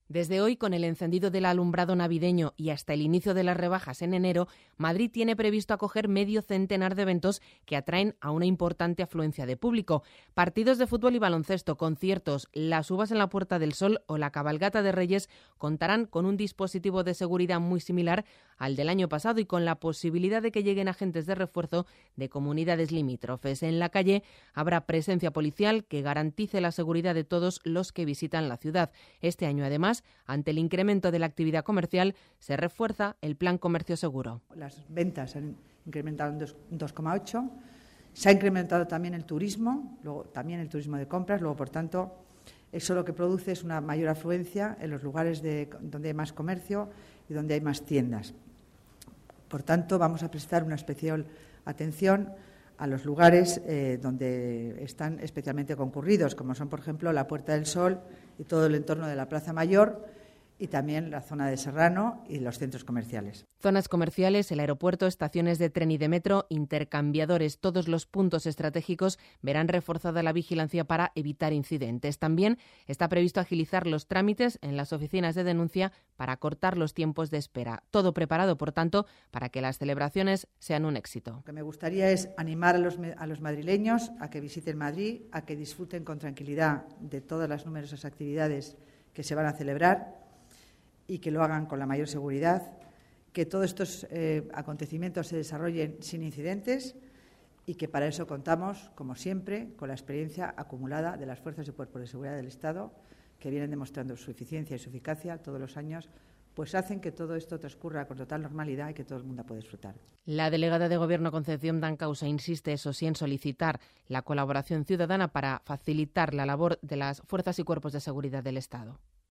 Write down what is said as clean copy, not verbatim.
Desde hoy, con el encendido del alumbrado navideño y hasta el inicio de las rebajas en enero, Madrid tiene previsto acoger medio centenar de eventos que atraen a una importante afluencia de público. Partidos de fútbol y baloncesto, conciertos, las uvas en la Puerta del Sol o la cabalgata de Reyes contarán con un dispositivo de seguridad muy similar al del año pasado y con la posibilidad de que lleguen agentes de refuerzo de comunidades limítrofes. En la calle habrá presencia policial que garantice la seguridad de todos los que visitan la ciudad. Este año, además, ante el incremento de la actividad comercial, se refuerza el Plan Comercio Seguro. Las ventas se han incrementado en 2,8%. Se ha incrementado también el turismo, luego también el turismo de compras. Luego, por tanto, eso lo que produce es una mayor afluencia en los lugares donde hay más comercio y donde hay más tiendas. Por tanto, vamos a prestar una especial atención a los lugares donde están especialmente concurridos, como son, por ejemplo, la Puerta del Sol y todo el entorno de la Plaza Mayor, y también la zona de Serrano y los centros comerciales. Zonas comerciales, el aeropuerto, estaciones de tren y de metro, intercambiadores, todos los puntos estratégicos verán reforzada la vigilancia para evitar incidentes. También está previsto agilizar los trámites en las oficinas de denuncia para acortar los tiempos de espera. Todo preparado, por tanto, para que las celebraciones sean un éxito. Lo que me gustaría es animar a los madrileños a que visiten Madrid, a que disfruten con tranquilidad de todas las numerosas actividades que se van a celebrar y que lo hagan con la mayor seguridad, que todos estos acontecimientos se desarrollen sin incidentes y que para eso contamos, como siempre, con la experiencia acumulada de las fuerzas y cuerpos de seguridad del Estado, que vienen demostrando su eficiencia y su eficacia todos los años, pues hacen que todo esto transcurra con total normalidad y que todo el mundo pueda disfrutar. La delegada de Gobierno Concepción Dancausa insiste, eso sí, en solicitar la colaboración ciudadana para facilitar la labor de las fuerzas y cuerpos de seguridad del Estado.